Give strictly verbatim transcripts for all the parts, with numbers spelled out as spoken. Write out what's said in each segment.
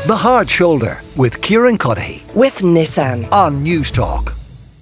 The Hard Shoulder with Kieran Cuddihy with Nissan on News Talk.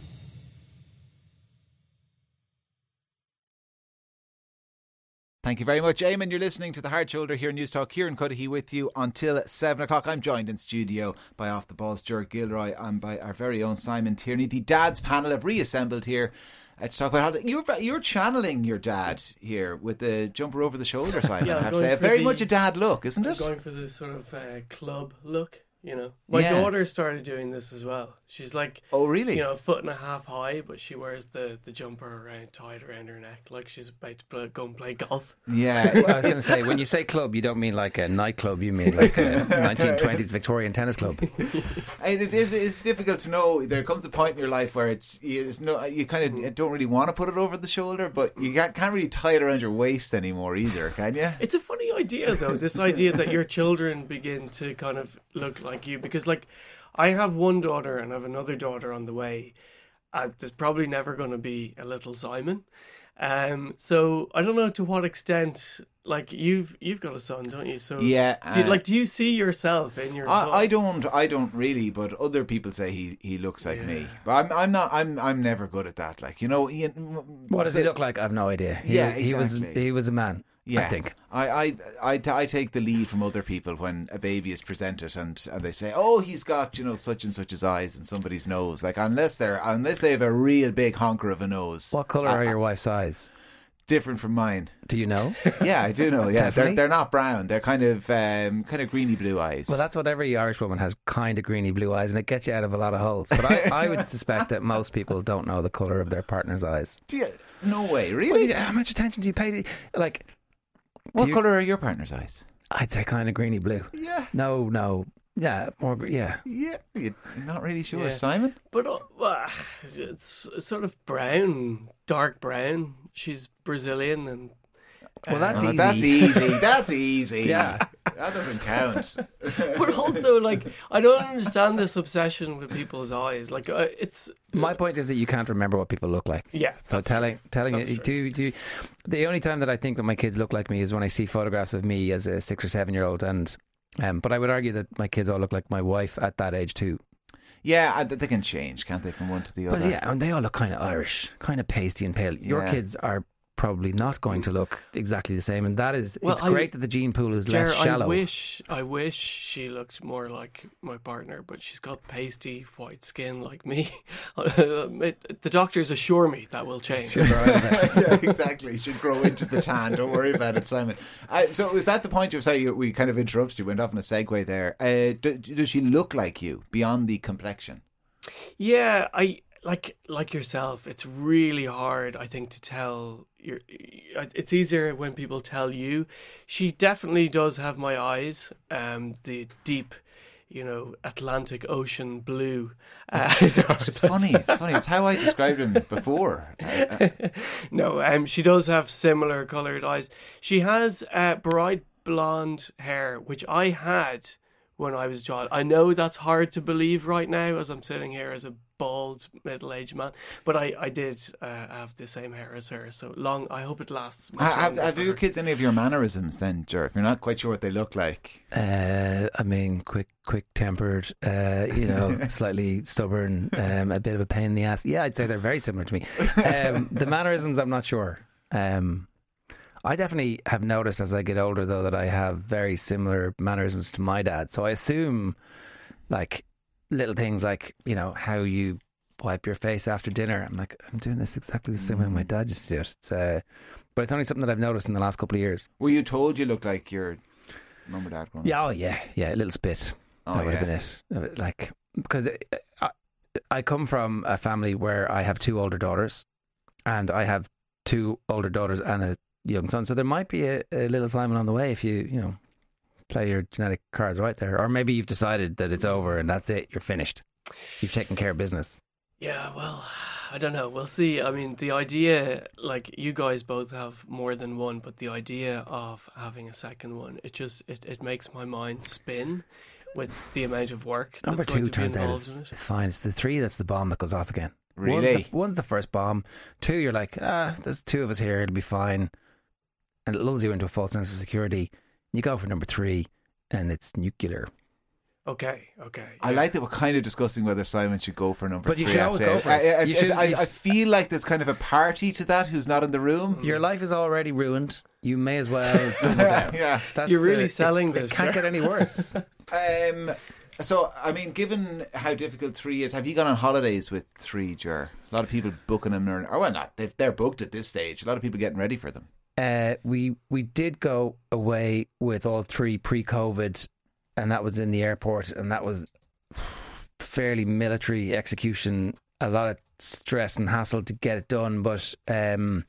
Thank you very much, Eamon. You're listening to The Hard Shoulder here on News Talk. Kieran Cuddihy with you until seven o'clock. I'm joined in studio by Off the Ball's Ger Gilroy and by our very own Simon Tierney. The Dads panel have reassembled here uh, to talk about how you're, you're channeling your dad here with the jumper over the shoulder, Simon. Yeah, I have to say, very the, much a dad look, isn't I'm it? Going for the sort of uh, club look. You know, my Yeah. daughter started doing this as well. She's like, Oh, really? you know, a foot and a half high, but she wears the, the jumper around tied around her neck, like she's about to play, go and play golf. Yeah. I was going to say, when you say club, you don't mean like a nightclub. You mean like a nineteen twenties Victorian tennis club. And it is, it's difficult to know. There comes a point in your life where it's, it's no, you kind of don't really want to put it over the shoulder, but you can't, can't really tie it around your waist anymore either, can you? It's a funny idea, though, this idea that your children begin to kind of look like you. Because, like, I have one daughter and I have another daughter on the way. Uh, there's probably never going to be a little Simon. Um, so I don't know to what extent, like, you've you've got a son, don't you? So Yeah. do, uh, like, do you see yourself in your son? I, I don't. I don't really, but other people say he, he looks like Yeah. me. But I'm I'm not. I'm I'm never good at that. Like you know, Ian, What does he look like? I have no idea. He, Yeah, he was exactly. he was a man. Yeah, I think. I, I, I, I take the lead from other people when a baby is presented and, and they say, oh, he's got, you know, such and such his eyes and somebody's nose. Like unless they're unless they have a real big honker of a nose. What colour uh, are your wife's eyes? Different from mine. Do you know? Yeah, I do know. Yeah, they're Definitely? they're not brown. They're kind of um, kind of greeny blue eyes. Well, that's what every Irish woman has, kind of greeny blue eyes, and it gets you out of a lot of holes. But I, I would suspect that most people don't know the colour of their partner's eyes. Do you, no way, Well, really? you- how much attention do you pay to, like, What you- colour are your partner's eyes? I'd say kind of greeny blue. Yeah. No, no. Yeah, more, gre- yeah. Yeah, you're not really sure, Yeah. Simon. But uh, well, it's sort of brown, dark brown. She's Brazilian, and Well, that's Oh, easy. That's easy. That's easy. Yeah. That doesn't count. but also like I don't understand this obsession with people's eyes. Like uh, it's My point is that you can't remember what people look like. yeah. So that's telling true. telling That's you, do, do the only time that I think that my kids look like me is when I see photographs of me as a six or seven year old, and um, but I would argue that my kids all look like my wife at that age too. Yeah, I- they can change, can't they, from one to the other? Well, yeah, and they all look kind of Irish, kind of pasty and pale. Your Yeah. kids are probably not going to look exactly the same, and that is Well, it's I- great that the gene pool is Ger, less shallow. I wish I wish she looked more like my partner, but she's got pasty white skin like me. It- the doctors assure me that will change. yeah, exactly. Should grow into the tan. Don't worry about it, Simon. Uh, so was that the point you were saying? We kind of interrupted you, went off on a segue there. Uh, do, does she look like you beyond the complexion? Yeah, I like like yourself. It's really hard, I think, to tell. Your, it's easier when people tell you. She definitely does have my eyes. Um, the deep, you know, Atlantic Ocean blue. Uh, It's funny. It's funny. It's how I described him before. Uh, uh, no, um, she does have similar coloured eyes. She has uh, bright blonde hair, which I had when I was a child. I know that's hard to believe right now as I'm sitting here as a bald middle-aged man, but I, I did uh, have the same hair as her, so long. I hope it lasts much have longer have for your her. kids any of your mannerisms then, Ger? If you're not quite sure what they look like. Uh, I mean, quick, quick-tempered, uh, you know, slightly stubborn, um, a bit of a pain in the ass. Yeah, I'd say they're very similar to me. Um, the mannerisms, I'm not sure. Um, I definitely have noticed as I get older, though, that I have very similar mannerisms to my dad. So I assume, like, little things like, you know, how you wipe your face after dinner. I'm like, I'm doing this exactly the same way my dad used to do it. It's, uh, but it's only something that I've noticed in the last couple of years. Were you told you looked like your mum or dad? Growing up? Yeah, oh yeah, yeah, a little spit. Oh, that would yeah. have been it. Uh, Like, because I, I come from a family where I have two older daughters, and I have two older daughters and a young son. So there might be a, a little Simon on the way if you, you know, play your genetic cards right there. Or maybe you've decided that it's over and that's it. You're finished. You've taken care of business. Yeah, well, I don't know. We'll see. I mean, the idea, like, you guys both have more than one, but the idea of having a second one, it just, it, it makes my mind spin with the amount of work Number that's going two to be turns out involved is, in it. is fine. It's the three that's the bomb that goes off again. Really? One's the, one's the first bomb. Two, you're like, ah, there's two of us here. It'll be fine. And it lulls you into a false sense of security. You go for number three, and it's nuclear. Okay, okay. I yeah. like that we're kind of discussing whether Simon should go for number But three. you should always actually. go for I, it. I, I, You should- I, you I should- feel like there's kind of a party to that who's not in the room. Your life is already ruined. You may as well dumb it down. Yeah. That's, You're really uh, selling it, this, It can't Ger. get any worse. Um, so, I mean, given how difficult three is, have you gone on holidays with three, Ger? A lot of people booking them, or, or well, not. They've, they're booked at this stage. A lot of people getting ready for them. Uh, we we did go away with all three pre-COVID, and that was in the airport, and that was fairly military execution. A lot of stress and hassle to get it done, but um,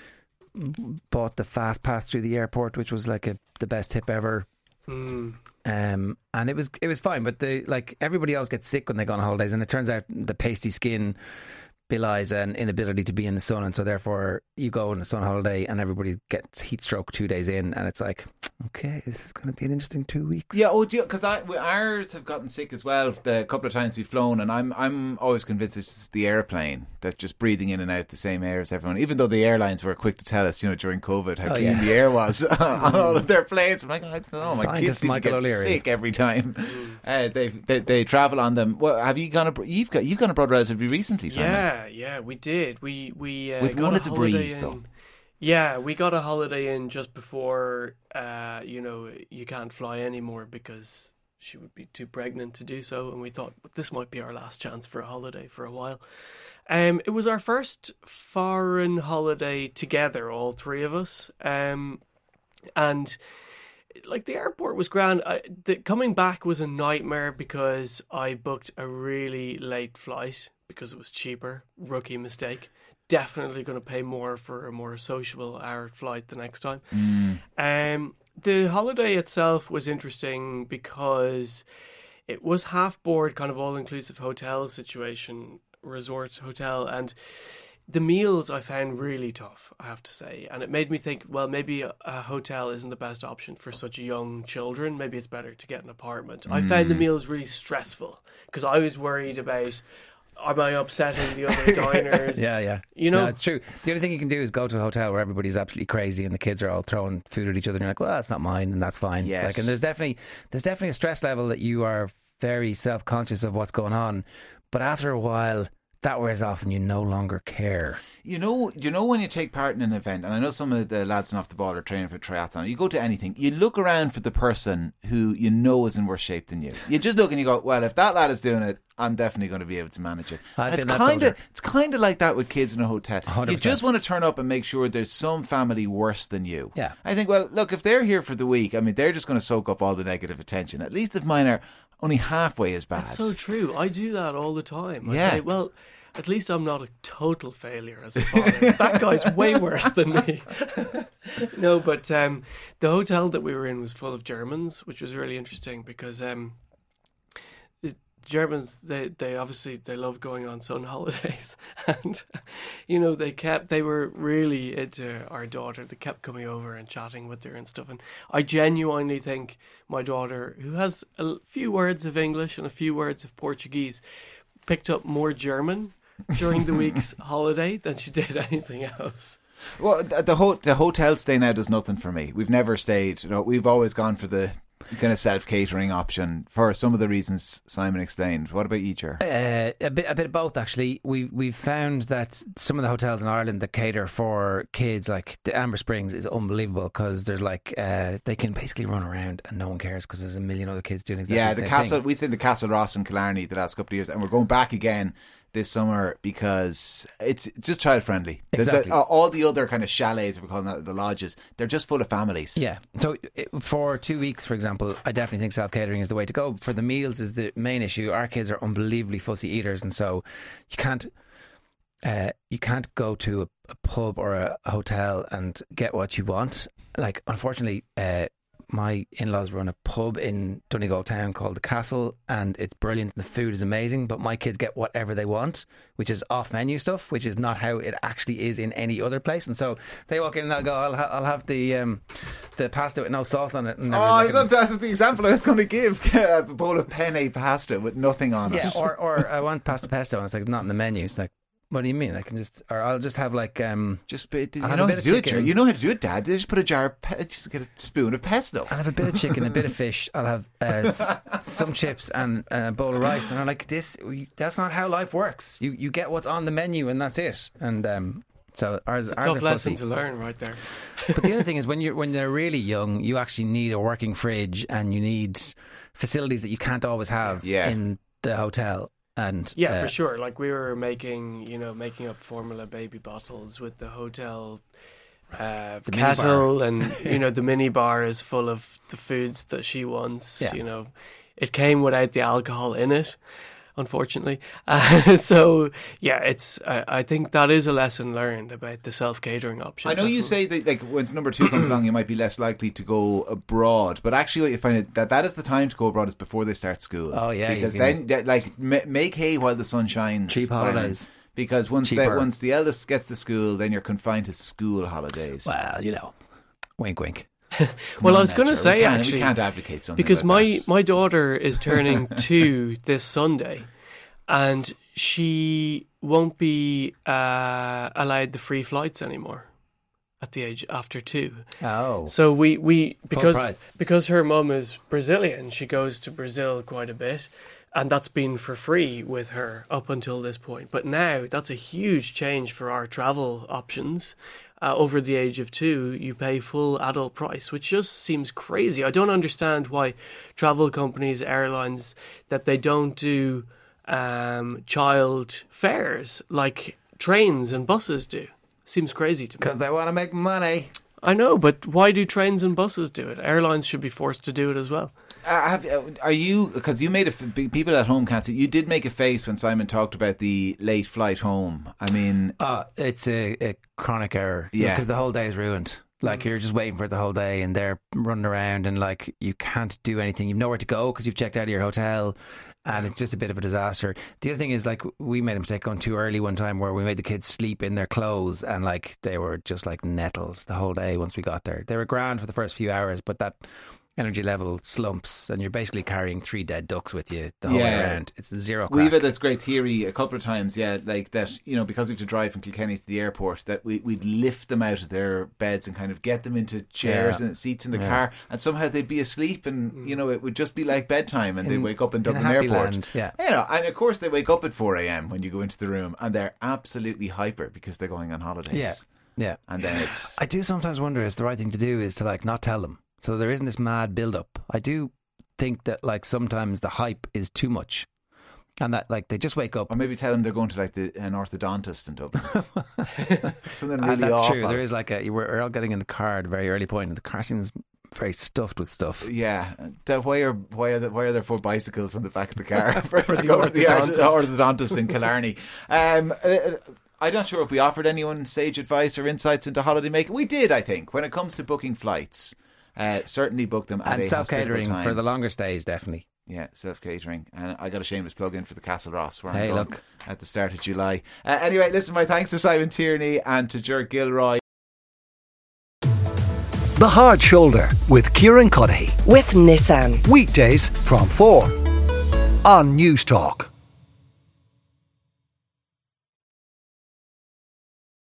bought the fast pass through the airport, which was like a, the best tip ever. Mm. Um, and it was it was fine, but the like everybody else gets sick when they go on holidays, and it turns out the pasty skin belies an inability to be in the sun, and so therefore you go on a sun holiday and everybody gets heat stroke two days in, and it's like, okay, this is going to be an interesting two weeks. Yeah, oh, because ours have gotten sick as well. The couple of times we've flown, and I'm I'm always convinced it's the airplane that's just breathing in and out the same air as everyone. Even though the airlines were quick to tell us, you know, during COVID how Oh, clean yeah. the air was on all of their planes. I'm like, I don't know, my Scientist kids seem to Michael get O'Leary. sick every time uh, they they they travel on them. Well, have you gone? Ab- you've got you've gone abroad relatively recently, Simon. Yeah, yeah, we did. We we uh, With got one a it's a holiday breeze, in. though. Yeah, we got a holiday in just before. Uh, you know, you can't fly anymore because she would be too pregnant to do so, and we thought this might be our last chance for a holiday for a while. Um, it was our first foreign holiday together, all three of us. Um, and like the airport was grand. I, the, coming back was a nightmare because I booked a really late flight because it was cheaper. Rookie mistake. Definitely going to pay more for a more sociable hour flight the next time. Mm. Um, the holiday itself was interesting because it was half board, kind of all inclusive hotel situation, resort hotel, and the meals I found really tough, I have to say. And it made me think, well, maybe a, a hotel isn't the best option for such young children. Maybe it's better to get an apartment. I found the meals really stressful because I was worried about, am I upsetting the other diners? Yeah, yeah. You know? No, it's true. The only thing you can do is go to a hotel where everybody's absolutely crazy and the kids are all throwing food at each other, and you're like, well, that's not mine, and that's fine. Yes. Like, and there's definitely there's definitely a stress level that you are very self-conscious of what's going on, but after a while that wears off and you no longer care. You know, you know when you take part in an event, and I know some of the lads in Off the Ball are training for triathlon. You go to anything, you look around for the person who you know is in worse shape than you. You just look and you go, well, if that lad is doing it, I'm definitely going to be able to manage it. I've And it's been that kind of soldier. it's kind of like that with kids in a hotel. one hundred You percent. just want to turn up and make sure there's some family worse than you. Yeah. I think, well, look, if they're here for the week, I mean, they're just going to soak up all the negative attention. At least if mine are only halfway as bad. That's so true. I do that all the time. I Yeah. say, well, at least I'm not a total failure as a father. That guy's way worse than me. No, but um, the hotel that we were in was full of Germans, which was really interesting because um, the Germans, they, they obviously, they love going on sun holidays. And, you know, they kept, they were really into our daughter. They kept coming over and chatting with her and stuff. And I genuinely think my daughter, who has a few words of English and a few words of Portuguese, picked up more German during the week's holiday than she did anything else. Well, the, the, ho- the hotel stay now does nothing for me. We've never stayed. You know, we've always gone for the kind of self-catering option for some of the reasons Simon explained. What about you, Ger? Uh, a bit, a bit of both actually. We we've found that some of the hotels in Ireland that cater for kids, like the Amber Springs, is unbelievable because there's like uh, they can basically run around and no one cares because there's a million other kids doing exactly Yeah, the the same castle. thing. We stayed in the Castle Ross in Killarney the last couple of years, and we're going back again this summer because it's just child friendly. Exactly. All the other kind of chalets, if we're calling that the lodges, they're just full of families. Yeah. So it, for two weeks, for example, I definitely think self-catering is the way to go. For the meals is the main issue. Our kids are unbelievably fussy eaters, and so you can't uh, you can't go to a, a pub or a, a hotel and get what you want. Like, unfortunately, uh, my in-laws run a pub in Donegal town called The Castle, and it's brilliant. The food is amazing, but my kids get whatever they want, which is off-menu stuff, which is not how it actually is in any other place. And so they walk in and they'll go, I'll, ha- I'll have the um, the pasta with no sauce on it. And Oh, I love that's the example I was going to give. A bowl of penne pasta with nothing on yeah, it. or, or I want pasta pesto, and it's like, it's not in the menu. It's like, What do you mean? I can just, or I'll just have like, um, Just you I'll have know a how bit to of do it. chicken. Ger- You know how to do it, Dad. They just put a jar, of pe- just get a spoon of pesto. I'll have a bit of chicken, a bit of fish. I'll have uh, s- some chips and a bowl of rice. And I'm like, this, that's not how life works. You you get what's on the menu and that's it. And um, so ours, ours Tough are lesson fussy. to learn right there. But the other thing is when you're when they're really young, you actually need a working fridge and you need facilities that you can't always have Yeah. in the hotel. And Yeah, uh, for sure. Like we were making, you know, making up formula baby bottles with the hotel uh, The kettle, and you know the mini bar is full of the foods that she wants. Yeah. You know, it came without the alcohol in it, unfortunately. Uh, so yeah, it's. I, I think that is a lesson learned about the self catering option. I know you say that like when number two comes along, you might be less likely to go abroad, but actually, what you find it, that that is the time to go abroad is before they start school. Oh, yeah, because you can- then that, like ma- make hay while the sun shines. Cheap Simon. holidays. Because once the, Cheaper. once the eldest gets to school, then you're confined to school holidays. well, you know, wink, wink. Well, I on was now, going to Ger. say we can't, actually, we can't advocate something because like my that. my daughter is turning two this Sunday, and she won't be uh, allowed the free flights anymore at the age after two. Oh, So we, we because price. because her mum is Brazilian, she goes to Brazil quite a bit, and that's been for free with her up until this point. But now that's a huge change for our travel options. Uh, over the age of two, you pay full adult price, which just seems crazy. I don't understand why travel companies, airlines, that they don't do um, child fares like trains and buses do. Seems crazy to me. because they want to make money. I know, but why do trains and buses do it? Airlines should be forced to do it as well. Uh, have, uh, are you, because you made a, f- people at home can't see, you did make a face when Simon talked about the late flight home. I mean, Uh, it's a, a chronic error. Yeah. Because the whole day is ruined. Like, you're just waiting for it the whole day and they're running around and, like, you can't do anything. You've nowhere to go because you've checked out of your hotel and it's just a bit of a disaster. The other thing is, like, we made a mistake going too early one time where we made the kids sleep in their clothes and, like, they were just like nettles the whole day once we got there. They were grand for the first few hours, but that energy level slumps and you're basically carrying three dead ducks with you the whole way Yeah. around. It's zero crack. we've had this great theory a couple of times, yeah, like that, you know, because we have to drive from Kilkenny to the airport, that we, we'd lift them out of their beds and kind of get them into chairs Yeah. and seats in the Yeah. car, and somehow they'd be asleep and, you know, it would just be like bedtime and they'd In- wake up in in Dublin Happy Airport. Land, yeah. You know, and of course they wake up at four a.m. when you go into the room and they're absolutely hyper because they're going on holidays. Yeah. Yeah. And then it's... I do sometimes wonder if the right thing to do is to like not tell them. So there isn't this mad build up. I do think that like sometimes the hype is too much. And that like they just wake up. Or maybe tell them they're going to like the, an orthodontist in Dublin. Something really and that's awful. true. There is like a we're all getting in the car at a very early point and the car seems very stuffed with stuff. Yeah, the- why are why are the, why are there four bicycles on the back of the car for, For to the go to the orthodontist. orthodontist in Killarney? Um, uh, uh, I'm not sure if we offered anyone sage advice or insights into holiday making. We did, I think, when it comes to booking flights. Uh, certainly book them at And a self catering hospitable time. for the longer stays, definitely. Yeah, self catering, and I got a shameless plug in for the Castle Ross where Hey, I'm going look. at the start of July. Uh, anyway, listen, my thanks to Simon Tierney and to Ger Gilroy. The Hard Shoulder with Kieran Cuddihy. With Nissan. Weekdays from four on News Talk.